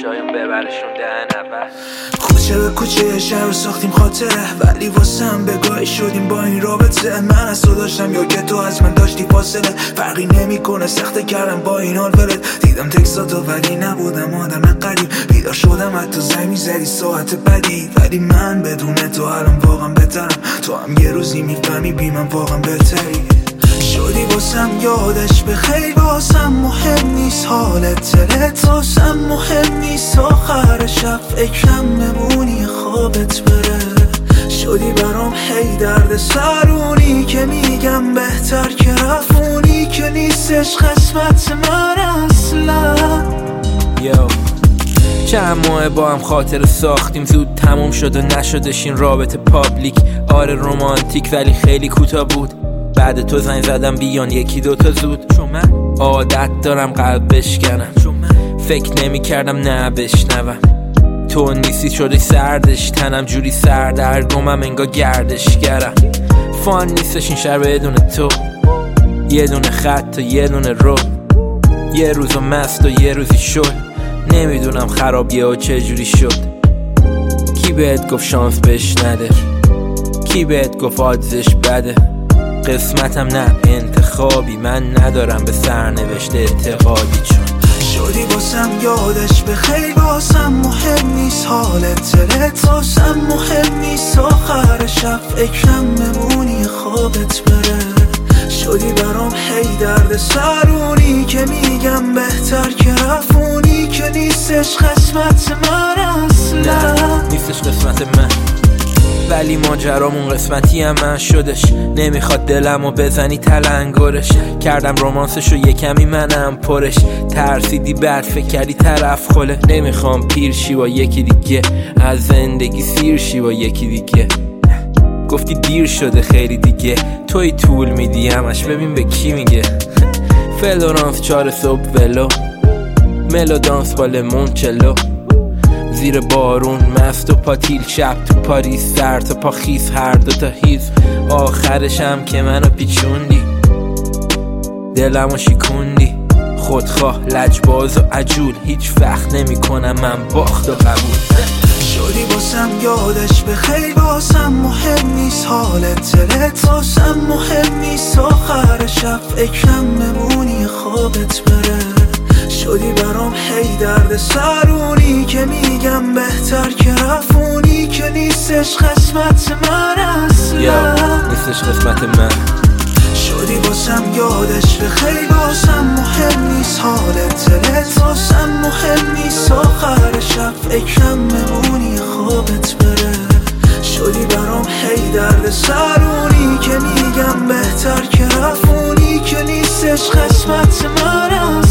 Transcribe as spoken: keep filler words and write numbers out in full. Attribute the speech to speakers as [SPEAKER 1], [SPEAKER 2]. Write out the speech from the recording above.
[SPEAKER 1] شایم ببرشون دهن اول.
[SPEAKER 2] کوچه به کوچه شهر ساختیم خاطره، ولی واسم بگاهی شدیم با این رابطه. من از تو داشتم یا که تو از من داشتی فاصله، فرقی نمیکنه سخته کردم با این حال ولت. دیدم تکساتو ولی نبودم آدم قریب، بیدار شدم حتی زنگ میزدی ساعت بدی. ولی من بدون تو الان واقعا بهترم، تو هم یه روزی میفهمی بی من واقعا بهتری. شدی واسم یادش به خیر، واسم مهم نیست حالت دلت، واسم مهم نیست آخر شب فکرم نمونی خوابت بره. شدی برام هی درد سرونی که میگم بهتر که رفونی، که نیستش قسمت من اصلا.
[SPEAKER 1] یو چند ماه با هم خاطر ساختیم، زود تموم شد و نشدش این رابطه پابلیک. آره رومانتیک ولی خیلی کوتاه بود، بعد تو زنگ زدم بیان یکی دوتا زود. چون من عادت دارم قلب بشکنم، چون من فکر نمی کردم نه بشنوم. تو نیستی شدی سردش، تنم جوری سردرگمم انگار گردشگرم. فان نیستش این شهر بدون تو، یه دونه خط و یه دونه رو، یه روزو مست و یه روزی شل. نمیدونم خرابیه و چه جوری شد. کی بهت گفت شانس بهش نده، کی بهت گفت آدزش بده. قسمتم نه انتخابی، من ندارم به سرنوشت اعتقادی. چون
[SPEAKER 2] شدی واسم یادش به خیر، واسم مهم نیست حالت دلت، واسم مهم نیست آخر شب فکرم نمونی خوابت بره. شدی برام هی درد سرونی که میگم بهتر که رفونی، که نیستش قسمت من اصلا.
[SPEAKER 1] نه نیستش قسمت من، ولی ماجرامون قسمتی هم من شدش. نمیخواد دلمو بزنی تلنگرش، کردم رومانسشو یه کمی منم پرش. ترسیدی بعد فکر کردی طرف خله، نمیخوام پیر شی با یکی دیگه، از زندگی سیر شی با یکی دیگه. گفتی دیر شده خیلی دیگه، توی طول میدی همش ببین به کی میگه. فلورانس چار صبح ولو، ملودانس با لمون چلو، زیر بارون مست و پاتیل، شب تو پاریس سر تا پا خیس، هر دو تا هیز. آخرشم که منو پیچوندی، دلمو شیکوندی. خودخواه لجباز و عجول، هیچ وقت نمی کنم من باخت و قبول.
[SPEAKER 2] شدی واسم یادش به خیر، واسم مهم نیست حالت دلت، واسم مهم نیست آخر شب فکرم نمونی خوابت بره. شدی برام هی درد سرونی که میگم بهتر که رفونی، که نیستش قسمت من اصلا.
[SPEAKER 1] نیستش قسمت من.
[SPEAKER 2] شدی واسم یادش به خیر، واسم مهم نیست حالت دلت، واسم مهم نیست آخر شب فکرم نمونی خوابت بره. شدی برام هی درد سرونی که میگم بهتر که رفونی، که نیستش قسمت من اصلا.